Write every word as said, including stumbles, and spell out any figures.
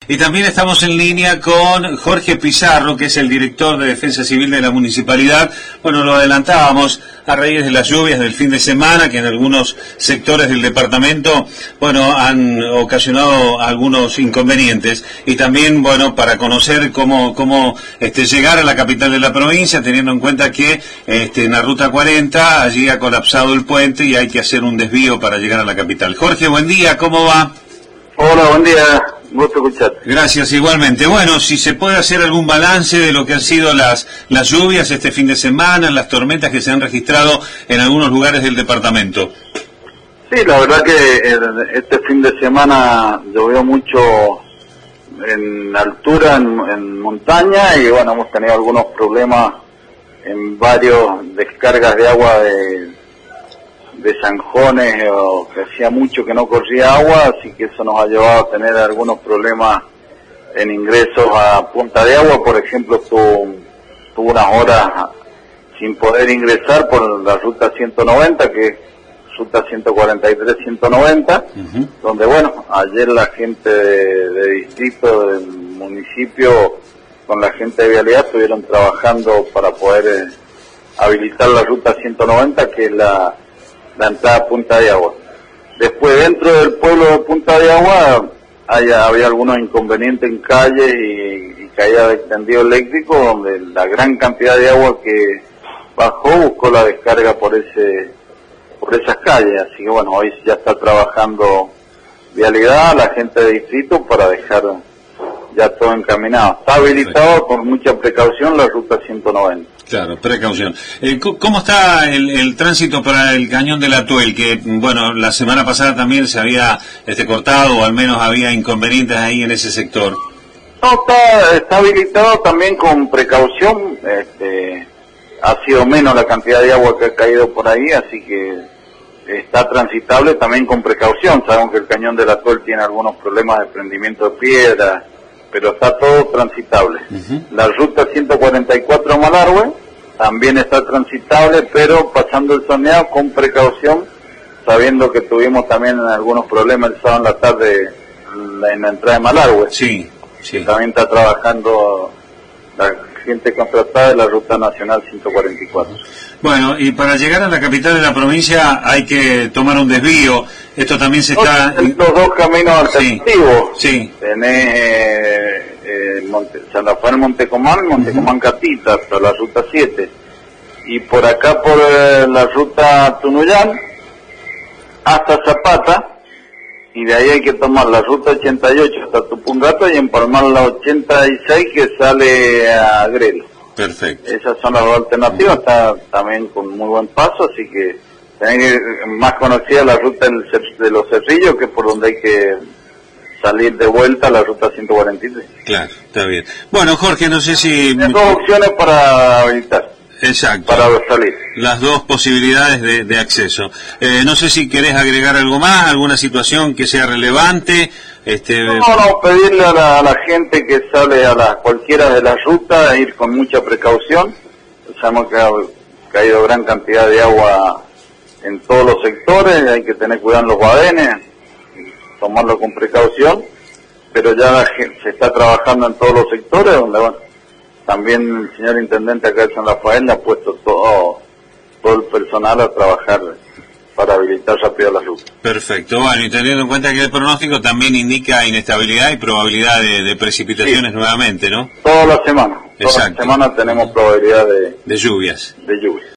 Y también estamos en línea con Jorge Pizarro, que es el director de Defensa Civil de la Municipalidad. Bueno, lo adelantábamos a raíz de las lluvias del fin de semana, que en algunos sectores del departamento, bueno, han ocasionado algunos inconvenientes. Y también, bueno, para conocer cómo, cómo este, llegar a la capital de la provincia, teniendo en cuenta que este, en la Ruta cuarenta, allí ha colapsado el puente y hay que hacer un desvío para llegar a la capital. Jorge, buen día, ¿cómo va? Hola, buen día. Gusto escucharte. Gracias, igualmente. Bueno, si se puede hacer algún balance de lo que han sido las las lluvias este fin de semana, las tormentas que se han registrado en algunos lugares del departamento. Sí, la verdad que este fin de semana llovió mucho en altura, en, en montaña, y bueno, hemos tenido algunos problemas en varios descargas de agua de, de zanjones, o que hacía mucho que no corría agua, así que eso nos ha llevado a tener algunos problemas en ingresos a Punta de Agua. Por ejemplo, tuvo, tuvo unas horas sin poder ingresar por la ruta ciento noventa, que es ruta ciento cuarenta y tres, ciento noventa, uh-huh. Donde, bueno, ayer la gente de, de distrito, del municipio, con la gente de vialidad, estuvieron trabajando para poder eh, habilitar la ruta ciento noventa, que es la la entrada a Punta de Agua. Después, dentro del pueblo de Punta de Agua, hay, había algunos inconvenientes en calles y, y caída de extendido eléctrico, donde la gran cantidad de agua que bajó buscó la descarga por ese por esas calles. Así que bueno, hoy ya está trabajando vialidad, la gente de distrito, para dejar ya todo encaminado. Está habilitado con mucha precaución la ruta ciento noventa. Claro, precaución. Eh, ¿Cómo está el, el tránsito para el Cañón del Atuel? Que, bueno, la semana pasada también se había este, cortado, o al menos había inconvenientes ahí en ese sector. No, está, está habilitado también con precaución. Este, ha sido menos la cantidad de agua que ha caído por ahí, así que está transitable también con precaución. Sabemos que el Cañón del Atuel tiene algunos problemas de prendimiento de piedra, pero está todo transitable. Uh-huh. La ruta ciento cuarenta y cuatro Malargüe también está transitable, pero pasando el zoneado con precaución, sabiendo que tuvimos también algunos problemas el sábado en la tarde en la entrada de Malargüe. Sí, sí. También está trabajando la gente contratada de la ruta nacional ciento cuarenta y cuatro. Bueno, y para llegar a la capital de la provincia hay que tomar un desvío. Esto también se está... Los dos caminos alternativos. Sí, sí. Tenés eh, eh, Monte, San Rafael Montecomán, Montecomán uh-huh. Catita, hasta la ruta siete. Y por acá por eh, la ruta Tunuyán, hasta Zapata. Y de ahí hay que tomar la ruta ochenta y ocho hasta Tupungato y empalmar la ochenta y seis que sale a Grelo. Perfecto. Esas son las dos alternativas, está también con muy buen paso, así que tenés que, más conocida la ruta del, de los Cerrillos, que es por donde hay que salir de vuelta a la ruta ciento cuarenta y tres. Claro, está bien. Bueno, Jorge, no sé si... Hay dos opciones para habilitar. Exacto. Para salir. Las dos posibilidades de, de acceso. Eh, no sé si querés agregar algo más, alguna situación que sea relevante. Este... No, no, pedirle a la, a la gente que sale a la, cualquiera de las rutas, ir con mucha precaución. Sabemos que ha caído gran cantidad de agua en todos los sectores, hay que tener cuidado en los badenes, tomarlo con precaución, pero ya la gente, se está trabajando en todos los sectores, donde bueno, también el señor intendente acá de San Rafael le ha puesto todo, todo el personal a trabajar para habilitar rápido la ruta. Perfecto, bueno, y teniendo en cuenta que el pronóstico también indica inestabilidad y probabilidad de, de precipitaciones sí. nuevamente, ¿no? Toda la semana, Exacto. Toda la semana tenemos probabilidad de, de lluvias. De lluvias.